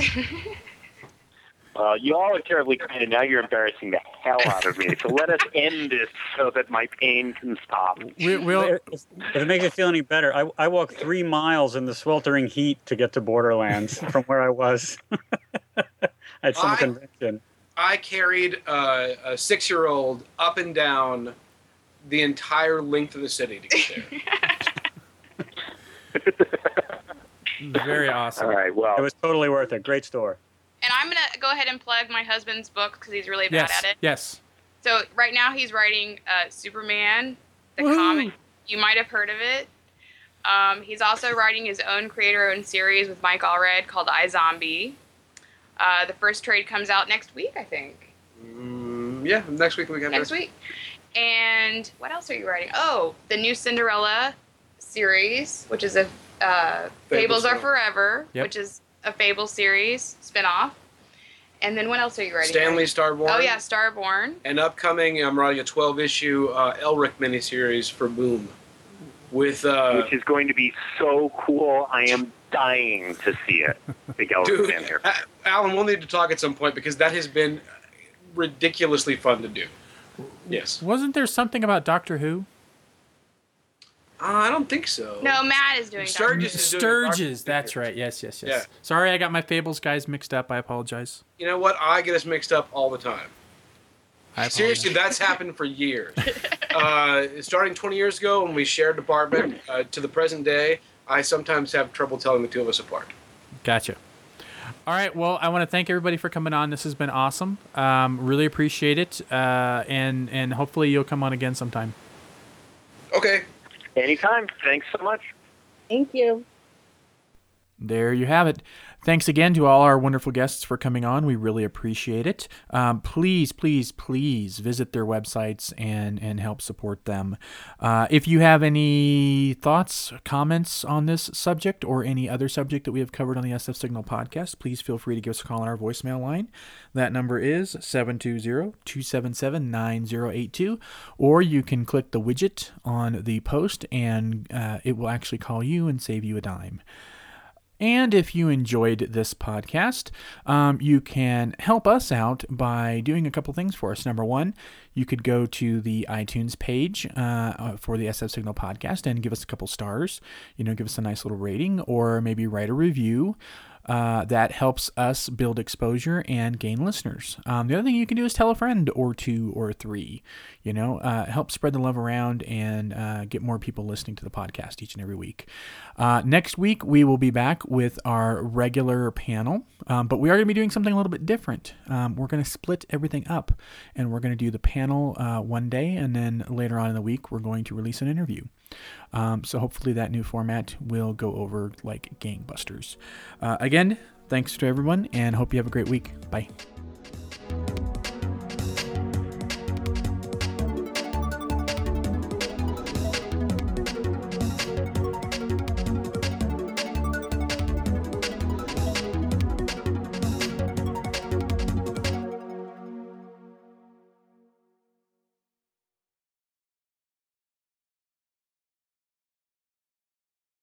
Uh, you all are terribly kind, and now you're embarrassing the hell out of me. So let us end this so that my pain can stop. We, we'll, If if it makes you feel any better, I, I walked three miles in the sweltering heat to get to Borderlands from where I was at some I- convention. I carried uh, a six-year-old up and down the entire length of the city to get there. very awesome. All right, well, It was totally worth it. Great store. And I'm going to go ahead and plug my husband's book because he's really bad Yes, at it. yes. So right now he's writing uh, Superman, the Woohoo. comic. You might have heard of it. Um, he's also writing his own creator-owned series with Mike Allred called iZombie. Uh, the first trade comes out next week, I think. Mm, yeah, next week we got Next week. And what else are you writing? Oh, the new Cinderella series, which is a uh, Fables Are Spin-off. Forever, Yep. which is a Fable series spinoff. And then what else are you writing? Stanley Starborn. Oh yeah, Starborn. And upcoming, I'm writing a twelve-issue uh, Elric miniseries for Boom. With uh, which is going to be so cool. I am dying to see it. Big Elric dude, fan here. A- Alan, we'll need to talk at some point because that has been ridiculously fun to do. Yes. Wasn't there something about Doctor Who? Uh, I don't think so. No, Matt is doing Sturgis Doctor is doing Sturges, Doctor that's Who. right. Yes, yes, yes. Yeah. Sorry, I got my Fables guys mixed up. I apologize. You know what? I get us mixed up all the time. I Seriously, apologize. that's happened for years. Uh, starting twenty years ago when we shared apartment uh, to the present day, I sometimes have trouble telling the two of us apart. Gotcha. All right. Well, I want to thank everybody for coming on. This has been awesome. Um, really appreciate it. Uh, and and hopefully you'll come on again sometime. Okay. Anytime. Thanks so much. Thank you. There you have it. Thanks again to all our wonderful guests for coming on. We really appreciate it. Um, please, please, please visit their websites and, and help support them. Uh, if you have any thoughts, comments on this subject or any other subject that we have covered on the S F Signal podcast, please feel free to give us a call on our voicemail line. That number is seven two zero, two seven seven, nine zero eight two, or you can click the widget on the post and uh, it will actually call you and save you a dime. And if you enjoyed this podcast, um, you can help us out by doing a couple things for us. Number one, you could go to the iTunes page uh, for the S F Signal podcast and give us a couple stars. You know, give us a nice little rating, or maybe write a review. Uh, that helps us build exposure and gain listeners. Um, the other thing you can do is tell a friend or two or three. You know, uh, help spread the love around and uh, get more people listening to the podcast each and every week. Uh, next week, we will be back with our regular panel, um, but we are going to be doing something a little bit different. Um, we're going to split everything up, and we're going to do the panel uh, one day, and then later on in the week, we're going to release an interview. Um, so hopefully that new format will go over like gangbusters. Uh, again, thanks to everyone, and hope you have a great week. Bye.